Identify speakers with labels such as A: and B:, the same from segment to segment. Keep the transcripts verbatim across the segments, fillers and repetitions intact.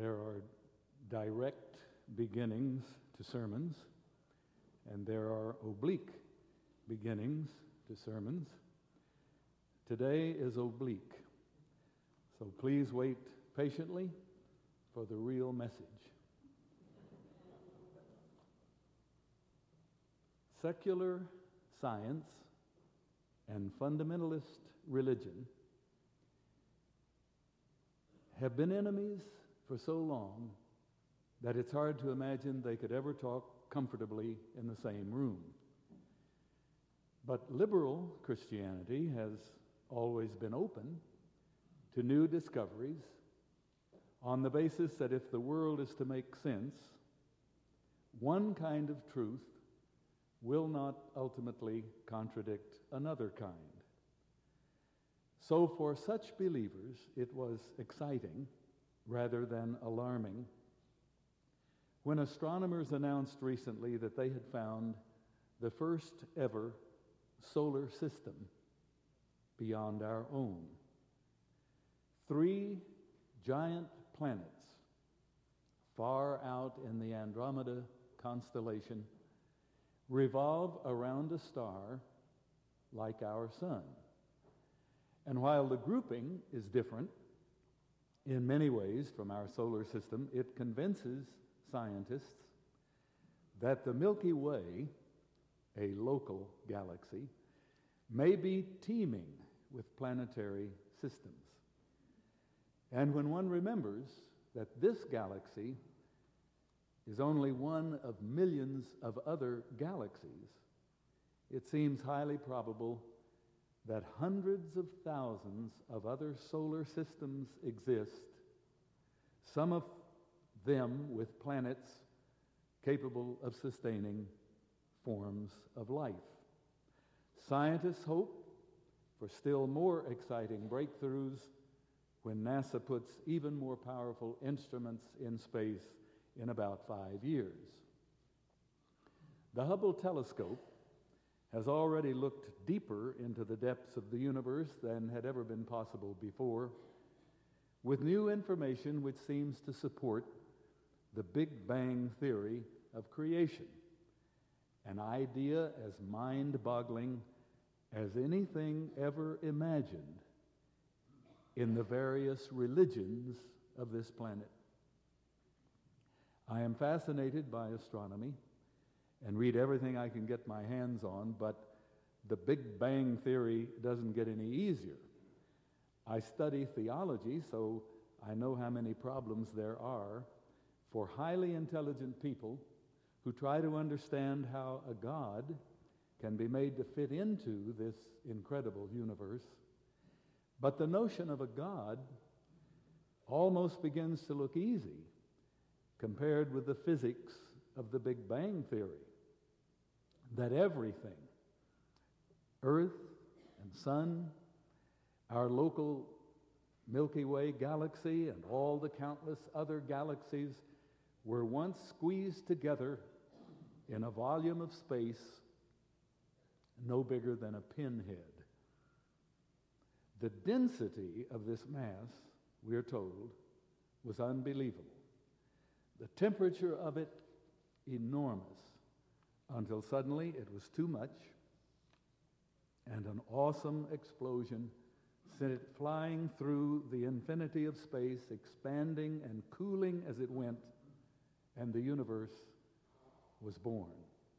A: There are direct beginnings to sermons, and there are oblique beginnings to sermons. Today is oblique, so please wait patiently for the real message. Secular science and fundamentalist religion have been enemies for so long that it's hard to imagine they could ever talk comfortably in the same room. But liberal Christianity has always been open to new discoveries on the basis that if the world is to make sense, one kind of truth will not ultimately contradict another kind. So for such believers, it was exciting rather than alarming when astronomers announced recently that they had found the first ever solar system beyond our own. Three giant planets far out in the Andromeda constellation revolve around a star like our sun. And while the grouping is different in many ways from our solar system, it convinces scientists that the Milky Way, a local galaxy, may be teeming with planetary systems. And when one remembers that this galaxy is only one of millions of other galaxies, it seems highly probable that hundreds of thousands of other solar systems exist, some of them with planets capable of sustaining forms of life. Scientists hope for still more exciting breakthroughs when NASA puts even more powerful instruments in space in about five years. The Hubble telescope has already looked deeper into the depths of the universe than had ever been possible before, with new information which seems to support the Big Bang theory of creation, an idea as mind-boggling as anything ever imagined in the various religions of this planet. I am fascinated by astronomy and read everything I can get my hands on, but the Big Bang theory doesn't get any easier. I study theology, so I know how many problems there are for highly intelligent people who try to understand how a God can be made to fit into this incredible universe. But the notion of a God almost begins to look easy compared with the physics of the Big Bang theory, that everything, Earth and Sun, our local Milky Way galaxy, and all the countless other galaxies were once squeezed together in a volume of space no bigger than a pinhead. The density of this mass, we're told, was unbelievable. The temperature of it, enormous, until suddenly it was too much, and an awesome explosion sent it flying through the infinity of space, expanding and cooling as it went, and the universe was born.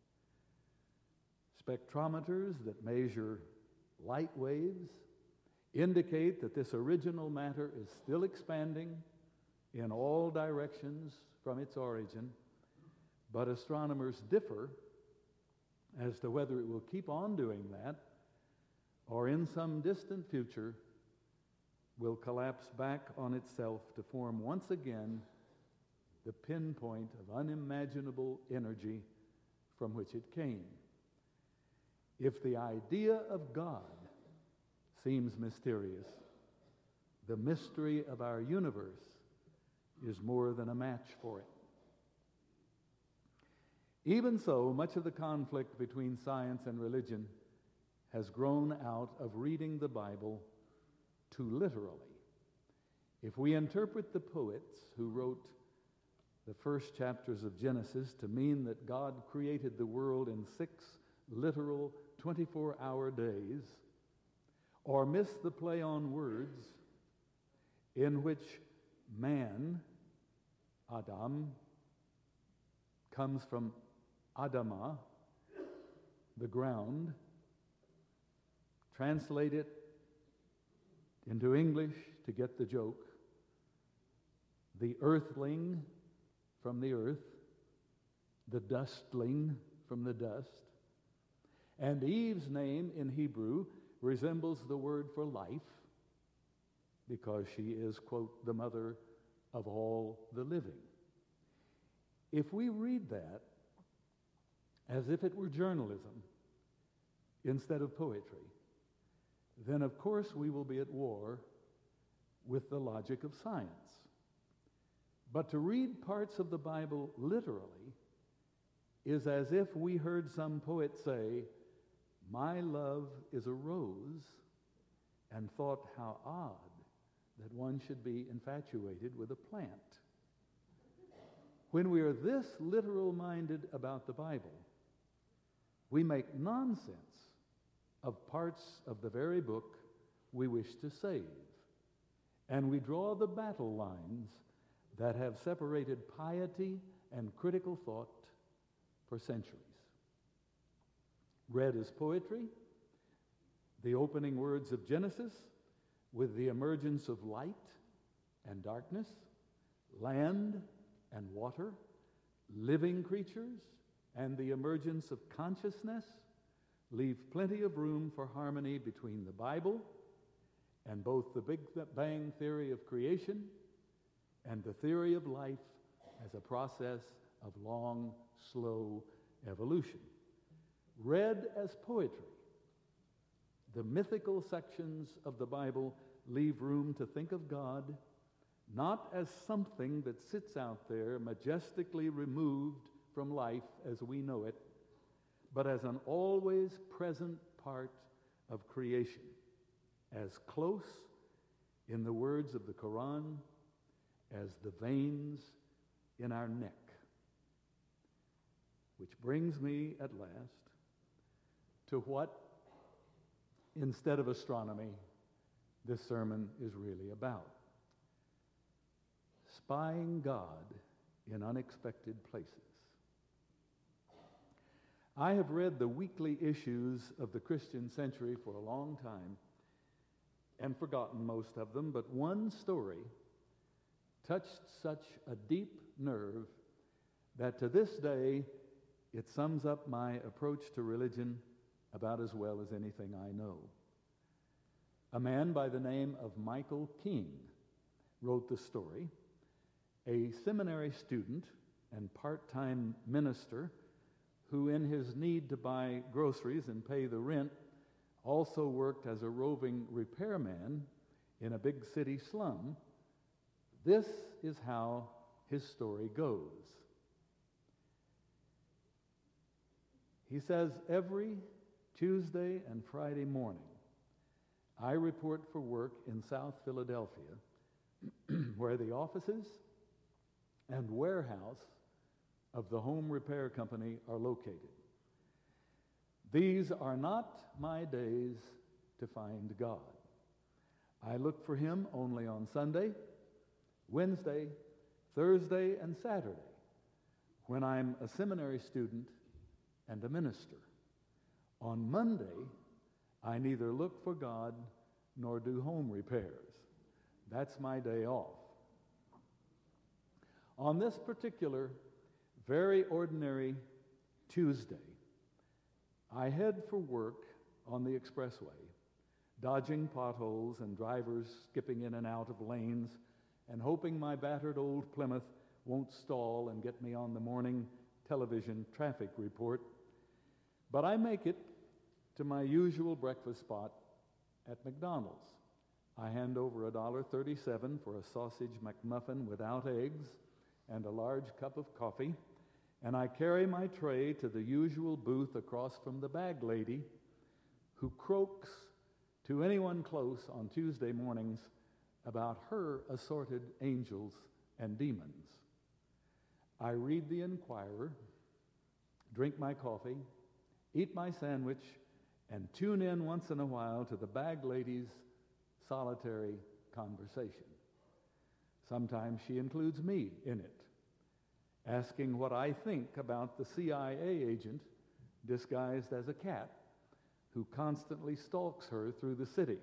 A: Spectrometers that measure light waves indicate that this original matter is still expanding in all directions from its origin, but astronomers differ as to whether it will keep on doing that or in some distant future will collapse back on itself to form once again the pinpoint of unimaginable energy from which it came. If the idea of God seems mysterious, the mystery of our universe is more than a match for it. Even so, much of the conflict between science and religion has grown out of reading the Bible too literally. If we interpret the poets who wrote the first chapters of Genesis to mean that God created the world in six literal twenty-four hour days, or miss the play on words in which man, Adam, comes from Adama, the ground, translate it into English to get the joke, the earthling from the earth, the dustling from the dust, and Eve's name in Hebrew resembles the word for life because she is, quote, the mother of all the living. If we read that as if it were journalism instead of poetry, then of course we will be at war with the logic of science. But to read parts of the Bible literally is as if we heard some poet say, "My love is a rose," and thought how odd that one should be infatuated with a plant. When we are this literal-minded about the Bible, we make nonsense of parts of the very book we wish to save, and we draw the battle lines that have separated piety and critical thought for centuries. Read as poetry, the opening words of Genesis, with the emergence of light and darkness, land and water, living creatures, and the emergence of consciousness, leave plenty of room for harmony between the Bible and both the Big Bang theory of creation and the theory of life as a process of long, slow evolution. Read as poetry, the mythical sections of the Bible leave room to think of God not as something that sits out there majestically removed from life as we know it, but as an always present part of creation, as close, in the words of the Quran, as the veins in our neck. Which brings me at last to what, instead of astronomy, this sermon is really about. Spying God in unexpected places. I have read the weekly issues of the Christian Century for a long time and forgotten most of them, but one story touched such a deep nerve that to this day it sums up my approach to religion about as well as anything I know. A man by the name of Michael King wrote the story. A seminary student and part-time minister who, in his need to buy groceries and pay the rent, also worked as a roving repairman in a big city slum. This is how his story goes. He says, every Tuesday and Friday morning, I report for work in South Philadelphia, where the offices and warehouse of the home repair company are located. These are not my days to find God. I look for him only on Sunday, Wednesday, Thursday, and Saturday, when I'm a seminary student and a minister. On Monday, I neither look for God nor do home repairs. That's my day off. On this particular, very ordinary Tuesday, I head for work on the expressway, dodging potholes and drivers skipping in and out of lanes and hoping my battered old Plymouth won't stall and get me on the morning television traffic report. But I make it to my usual breakfast spot at McDonald's. I hand over one dollar and thirty-seven cents for a sausage McMuffin without eggs and a large cup of coffee, and I carry my tray to the usual booth across from the bag lady, who croaks to anyone close on Tuesday mornings about her assorted angels and demons. I read the Inquirer, drink my coffee, eat my sandwich, and tune in once in a while to the bag lady's solitary conversation. Sometimes she includes me in it, asking what I think about the C I A agent disguised as a cat who constantly stalks her through the city.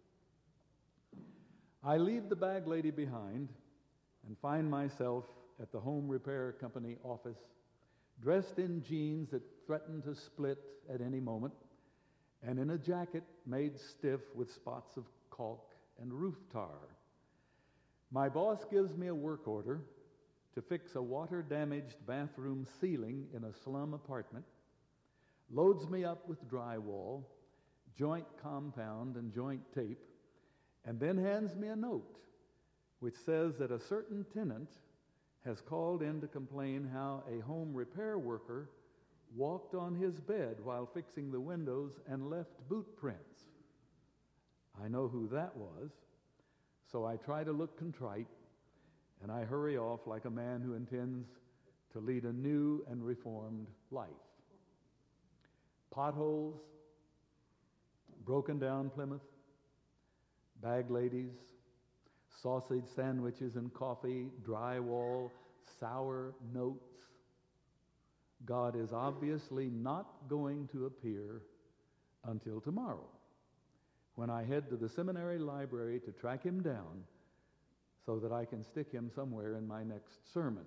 A: I leave the bag lady behind and find myself at the home repair company office, dressed in jeans that threaten to split at any moment, and in a jacket made stiff with spots of caulk and roof tar. My boss gives me a work order to fix a water-damaged bathroom ceiling in a slum apartment, loads me up with drywall, joint compound, and joint tape, and then hands me a note which says that a certain tenant has called in to complain how a home repair worker walked on his bed while fixing the windows and left boot prints. I know who that was, so I try to look contrite, and I hurry off like a man who intends to lead a new and reformed life. Potholes, broken down Plymouth, bag ladies, sausage sandwiches and coffee, drywall, sour notes. God is obviously not going to appear until tomorrow, when I head to the seminary library to track him down so that I can stick him somewhere in my next sermon.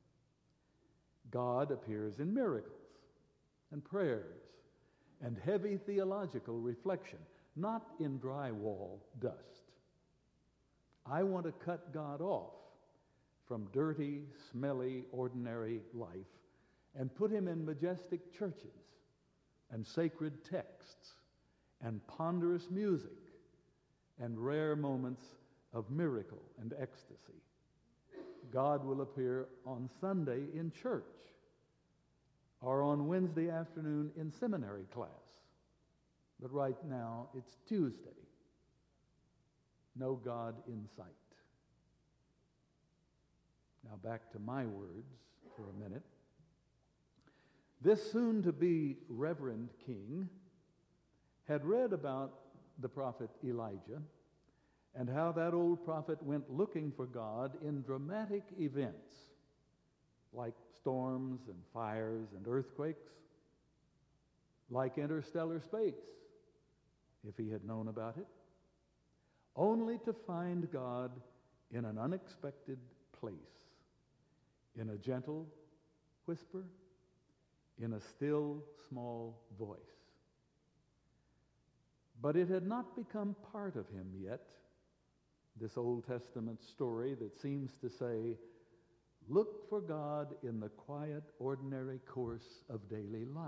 A: God appears in miracles and prayers and heavy theological reflection, not in drywall dust. I want to cut God off from dirty, smelly, ordinary life and put him in majestic churches and sacred texts and ponderous music and rare moments of miracle and ecstasy. God will appear on Sunday in church or on Wednesday afternoon in seminary class. But right now, it's Tuesday. No God in sight. Now back to my words for a minute. This soon-to-be Reverend King had read about the prophet Elijah and how that old prophet went looking for God in dramatic events like storms and fires and earthquakes, like interstellar space, if he had known about it, only to find God in an unexpected place, in a gentle whisper, in a still, small voice. But it had not become part of him yet, this Old Testament story that seems to say, look for God in the quiet, ordinary course of daily life.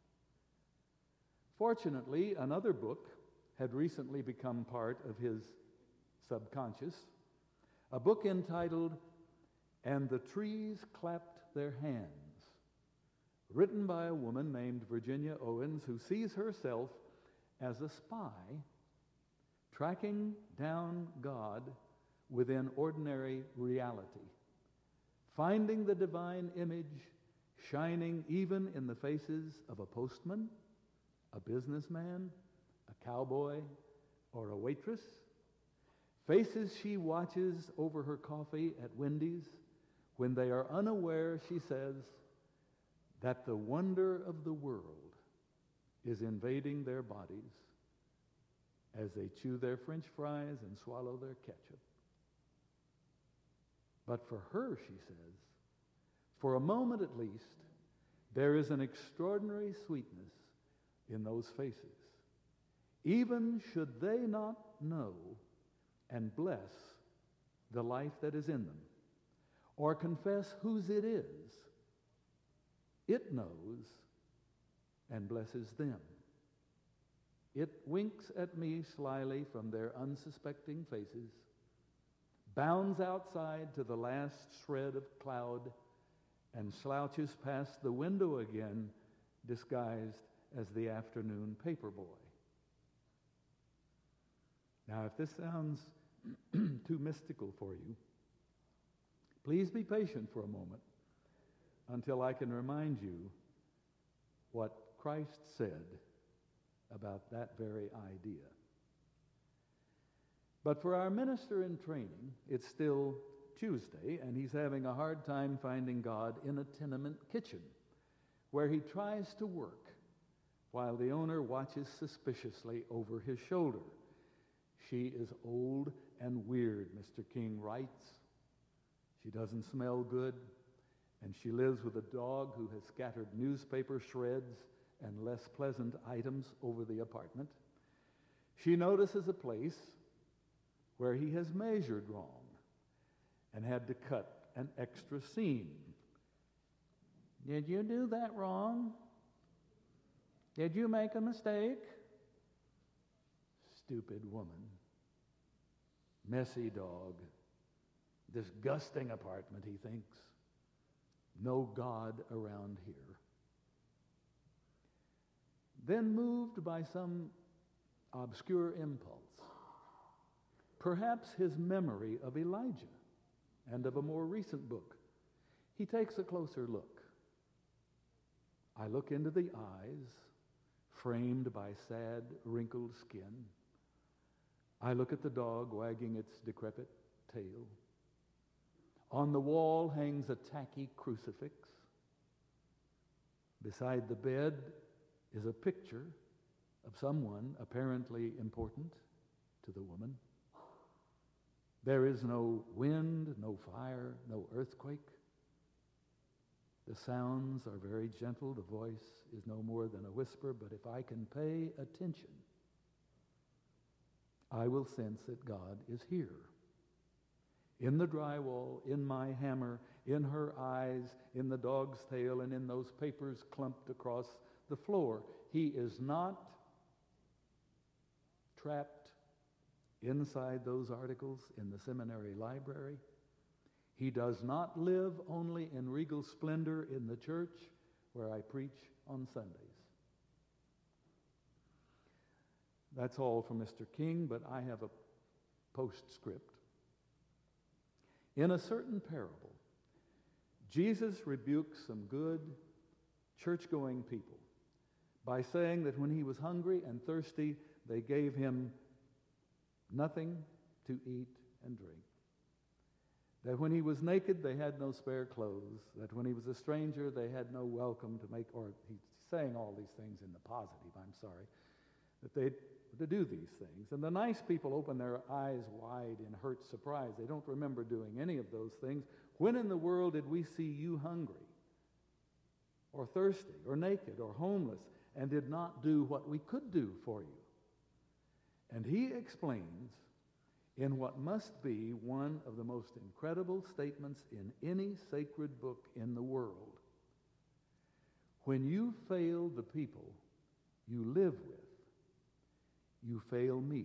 A: Fortunately, another book had recently become part of his subconscious, a book entitled, And the Trees Clapped Their Hands, written by a woman named Virginia Owens, who sees herself as a spy tracking down God within ordinary reality, finding the divine image shining even in the faces of a postman, a businessman, a cowboy, or a waitress, faces she watches over her coffee at Wendy's when they are unaware, she says, that the wonder of the world is invading their bodies as they chew their French fries and swallow their ketchup. But for her, she says, for a moment at least, there is an extraordinary sweetness in those faces, even should they not know and bless the life that is in them, or confess whose it is. It knows and blesses them. It winks at me slyly from their unsuspecting faces, bounds outside to the last shred of cloud, and slouches past the window again, disguised as the afternoon paper boy. Now, if this sounds too mystical for you, please be patient for a moment until I can remind you what Christ said about that very idea. But for our minister in training, it's still Tuesday, and he's having a hard time finding God in a tenement kitchen where he tries to work while the owner watches suspiciously over his shoulder. She is old and weird, Mister King writes. She doesn't smell good, and she lives with a dog who has scattered newspaper shreds and less pleasant items over the apartment. She notices a place where he has measured wrong and had to cut an extra seam. Did you do that wrong? Did you make a mistake? Stupid woman. Messy dog. Disgusting apartment, he thinks. No God around here. Then, moved by some obscure impulse, perhaps his memory of Elijah and of a more recent book, he takes a closer look. I look into the eyes, framed by sad, wrinkled skin. I look at the dog wagging its decrepit tail. On the wall hangs a tacky crucifix. Beside the bed is a picture of someone apparently important to the woman. There is no wind, no fire, no earthquake. The sounds are very gentle. The voice is no more than a whisper, but if I can pay attention, I will sense that God is here. In the drywall, in my hammer, in her eyes, in the dog's tail, and in those papers clumped across the floor. He is not trapped inside those articles in the seminary library. He does not live only in regal splendor in the church where I preach on Sundays. That's all from Mister King, but I have a postscript. In a certain parable, Jesus rebukes some good church-going people by saying that when he was hungry and thirsty, they gave him nothing to eat and drink. That when he was naked, they had no spare clothes. That when he was a stranger, they had no welcome to make, or he's saying all these things in the positive, I'm sorry, that they to do these things. And the nice people open their eyes wide in hurt surprise. They don't remember doing any of those things. When in the world did we see you hungry or thirsty or naked or homeless and did not do what we could do for you? And he explains in what must be one of the most incredible statements in any sacred book in the world. When you fail the people you live with, you fail me.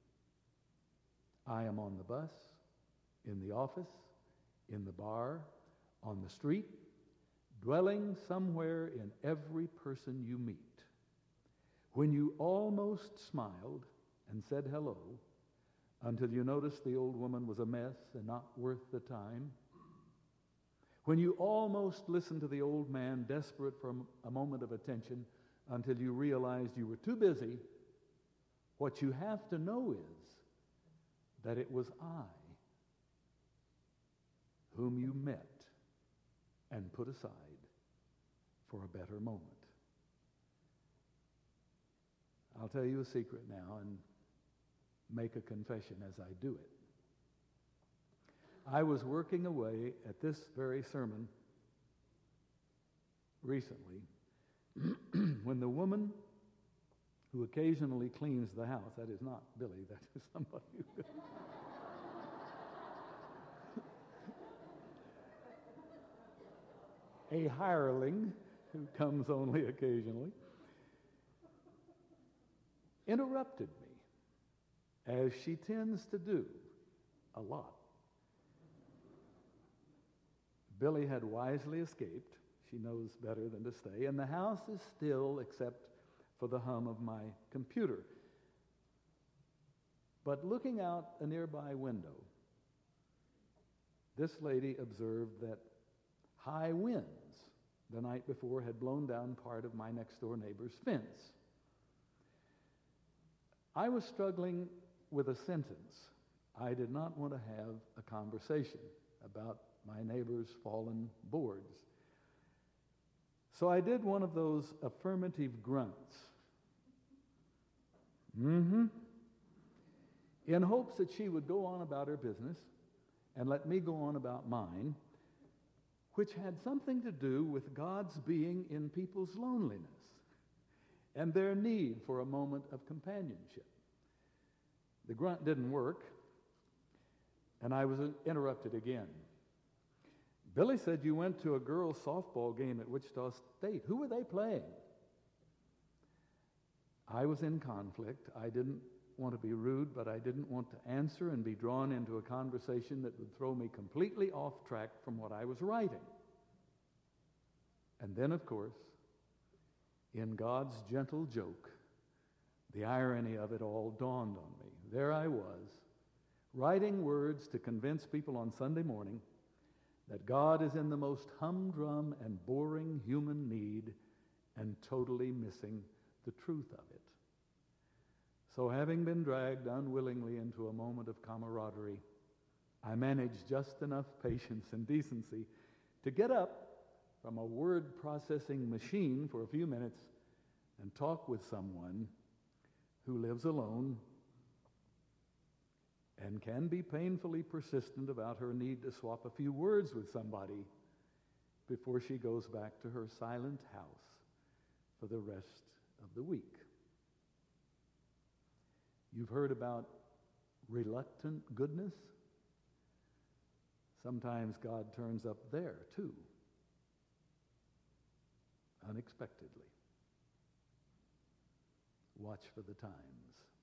A: I am on the bus, in the office, in the bar, on the street, dwelling somewhere in every person you meet. When you almost smiled and said hello until you noticed the old woman was a mess and not worth the time. When you almost listened to the old man desperate for a moment of attention until you realized you were too busy. What you have to know is that it was I whom you met and put aside for a better moment. I'll tell you a secret now and make a confession as I do it. I was working away at this very sermon recently when the woman who occasionally cleans the house, that is not Billy, that is somebody who... a hireling who comes only occasionally, interrupted me, as she tends to do a lot. Billy had wisely escaped. She knows better than to stay, and the house is still except for the hum of my computer. But looking out a nearby window, this lady observed that high winds the night before had blown down part of my next-door neighbor's fence. I was struggling with a sentence. I did not want to have a conversation about my neighbor's fallen boards. So I did one of those affirmative grunts. Mm-hmm. In hopes that she would go on about her business and let me go on about mine, which had something to do with God's being in people's loneliness and their need for a moment of companionship. The grunt didn't work, and I was interrupted again. Billy said you went to a girls' softball game at Wichita State. Who were they playing? I was in conflict. I didn't want to be rude, but I didn't want to answer and be drawn into a conversation that would throw me completely off track from what I was writing. And then, of course, in God's gentle joke, the irony of it all dawned on me. There I was, writing words to convince people on Sunday morning that God is in the most humdrum and boring human need and totally missing the truth of it. So having been dragged unwillingly into a moment of camaraderie, I managed just enough patience and decency to get up from a word processing machine for a few minutes and talk with someone who lives alone and can be painfully persistent about her need to swap a few words with somebody before she goes back to her silent house for the rest of the week. You've heard about reluctant goodness? Sometimes God turns up there, too, unexpectedly. Watch for the times.